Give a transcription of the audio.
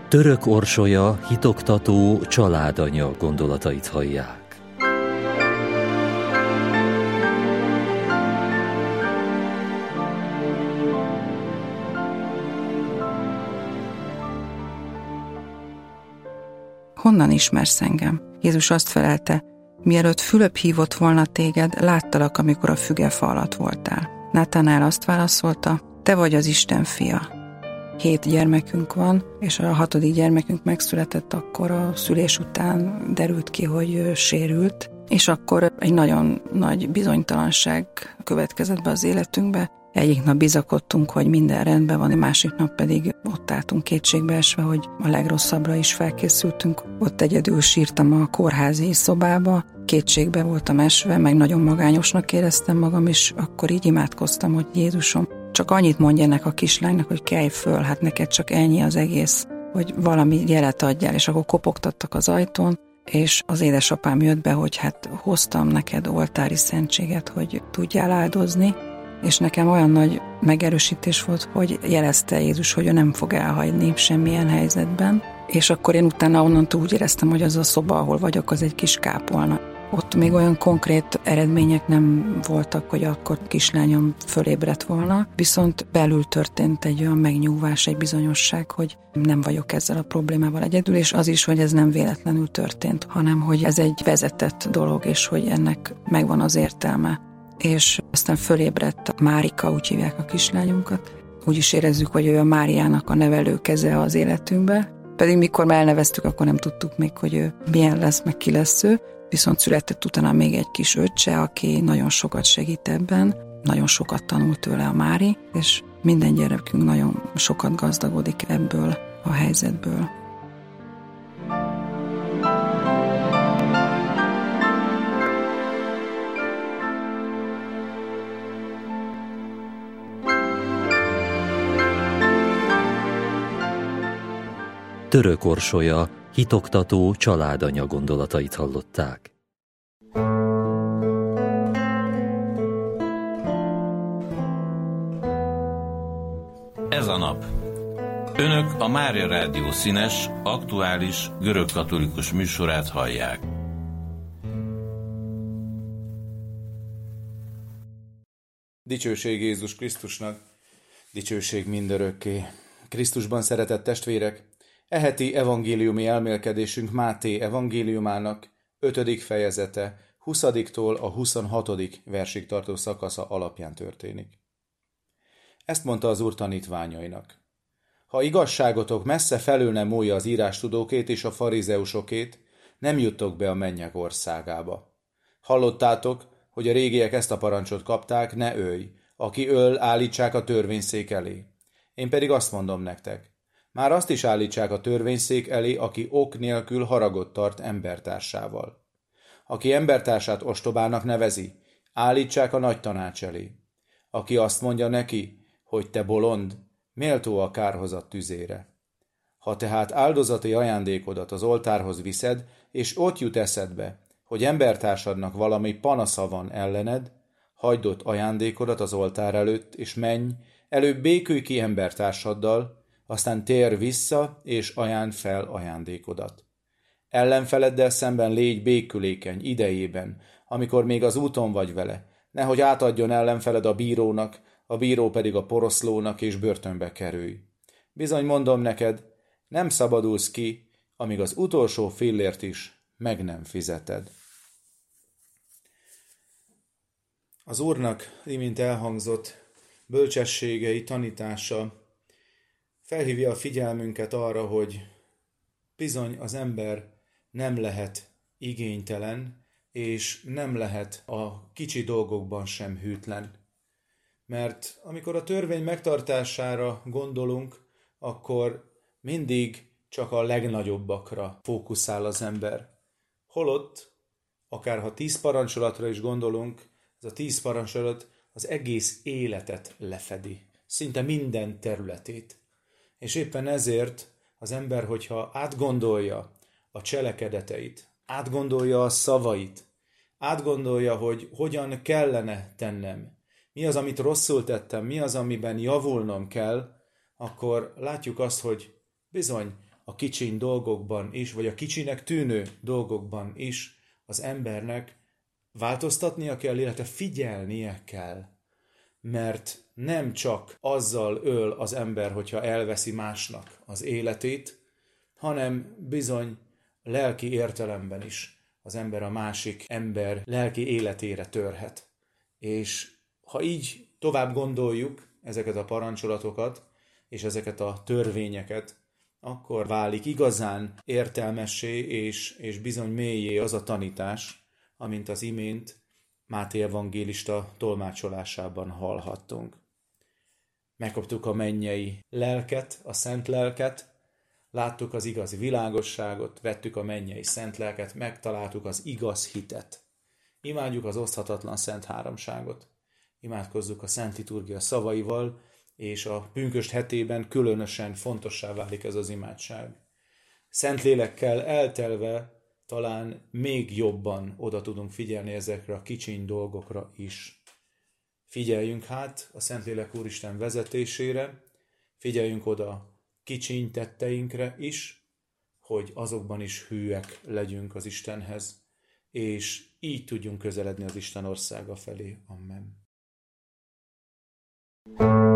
Török Orsolya hitoktató családanya gondolatait hallják. Honnan ismersz engem? Jézus azt felelte, mielőtt Fülöp hívott volna téged, láttalak, amikor a fügefa alatt voltál. Nátánál azt válaszolta, te vagy az Isten fia. 7 gyermekünk van, és a 6. gyermekünk megszületett, akkor a szülés után derült ki, hogy sérült, és akkor egy nagyon nagy bizonytalanság következett be az életünkbe. Egyik nap bizakodtunk, hogy minden rendben van, a másik nap pedig ott álltunk kétségbeesve, hogy a legrosszabbra is felkészültünk. Ott egyedül sírtam a kórházi szobába, kétségbe voltam esve, meg nagyon magányosnak éreztem magam, és akkor így imádkoztam, hogy Jézusom, csak annyit mondj ennek a kislánynak, hogy kelj föl, hát neked csak ennyi az egész, hogy valami jelet adjál, és akkor kopogtattak az ajtón, és az édesapám jött be, hogy hát hoztam neked oltári szentséget, hogy tudjál áldozni, és nekem olyan nagy megerősítés volt, hogy jelezte Jézus, hogy ő nem fog elhagyni semmilyen helyzetben, és akkor én utána onnantól úgy éreztem, hogy az a szoba, ahol vagyok, az egy kis kápolna. Ott még olyan konkrét eredmények nem voltak, hogy akkor kislányom fölébredt volna, viszont belül történt egy olyan megnyugvás, egy bizonyosság, hogy nem vagyok ezzel a problémával egyedül, és az is, hogy ez nem véletlenül történt, hanem hogy ez egy vezetett dolog, és hogy ennek megvan az értelme. És aztán fölébredt Márika, úgy hívják a kislányunkat. Úgy is érezzük, hogy ő a Máriának a nevelőkeze az életünkbe. Pedig mikor már elneveztük, akkor nem tudtuk még, hogy ő milyen lesz, meg ki lesz ő. Viszont született utána még egy kis öccse, aki nagyon sokat segít ebben. Nagyon sokat tanult tőle a Mári, és minden gyerekünk nagyon sokat gazdagodik ebből a helyzetből. Török Orsolya hitoktató családanya gondolatait hallották. Ez a nap. Önök a Mária Rádió színes, aktuális, görögkatolikus műsorát hallják. Dicsőség Jézus Krisztusnak, dicsőség mindörökké. Krisztusban szeretett testvérek, e heti evangéliumi elmélkedésünk Máté evangéliumának 5. fejezete 20-tól a 26. versig tartó szakasza alapján történik. Ezt mondta az Úr tanítványainak. Ha igazságotok messze felül nem múlja az írástudókét és a farizeusokét, nem juttok be a mennyek országába. Hallottátok, hogy a régiek ezt a parancsot kapták, ne ölj, aki öl, állítsák a törvényszék elé. Én pedig azt mondom nektek, már azt is állítsák a törvényszék elé, aki ok nélkül haragot tart embertársával. Aki embertársát ostobának nevezi, állítsák a nagy tanács elé. Aki azt mondja neki, hogy te bolond, méltó a kárhozat tüzére. Ha tehát áldozati ajándékodat az oltárhoz viszed, és ott jut eszedbe, hogy embertársadnak valami panasza van ellened, hagyd ott ajándékodat az oltár előtt, és menj, előbb békülj ki embertársaddal, aztán térj vissza, és ajánd fel ajándékodat. Ellenfeleddel szemben légy békülékeny idejében, amikor még az úton vagy vele, nehogy átadjon ellenfeled a bírónak, a bíró pedig a poroszlónak, és börtönbe kerülj. Bizony mondom neked, nem szabadulsz ki, amíg az utolsó fillért is meg nem fizeted. Az Úrnak, imint elhangzott bölcsességei, tanítása felhívja a figyelmünket arra, hogy bizony az ember nem lehet igénytelen, és nem lehet a kicsi dolgokban sem hűtlen. Mert amikor a törvény megtartására gondolunk, akkor mindig csak a legnagyobbakra fókuszál az ember. Holott, akárha 10 parancsolatra is gondolunk, ez a 10 parancsolat az egész életet lefedi, szinte minden területét. És éppen ezért az ember, hogyha átgondolja a cselekedeteit, átgondolja a szavait, átgondolja, hogy hogyan kellene tennem, mi az, amit rosszul tettem, mi az, amiben javulnom kell, akkor látjuk azt, hogy bizony a kicsiny dolgokban is, vagy a kicsinek tűnő dolgokban is az embernek változtatnia kell, illetve figyelnie kell. Mert nem csak azzal öl az ember, hogyha elveszi másnak az életét, hanem bizony lelki értelemben is az ember a másik ember lelki életére törhet. És ha így tovább gondoljuk ezeket a parancsolatokat és ezeket a törvényeket, akkor válik igazán értelmessé és bizony mélyé az a tanítás, amint az imént Máté evangélista tolmácsolásában hallhattunk. Megkaptuk a mennyei lelket, a szent lelket, láttuk az igazi világosságot, vettük a mennyei szent lelket, megtaláltuk az igaz hitet. Imádjuk az oszthatatlan szent háromságot. Imádkozzuk a szent liturgia szavaival, és a pünkösd hetében különösen fontossá válik ez az imádság. Szentlélekkel eltelve talán még jobban oda tudunk figyelni ezekre a kicsiny dolgokra is. Figyeljünk hát a Szentlélek Úristen vezetésére, figyeljünk oda kicsiny tetteinkre is, hogy azokban is hűek legyünk az Istenhez, és így tudjunk közeledni az Isten országa felé. Amen.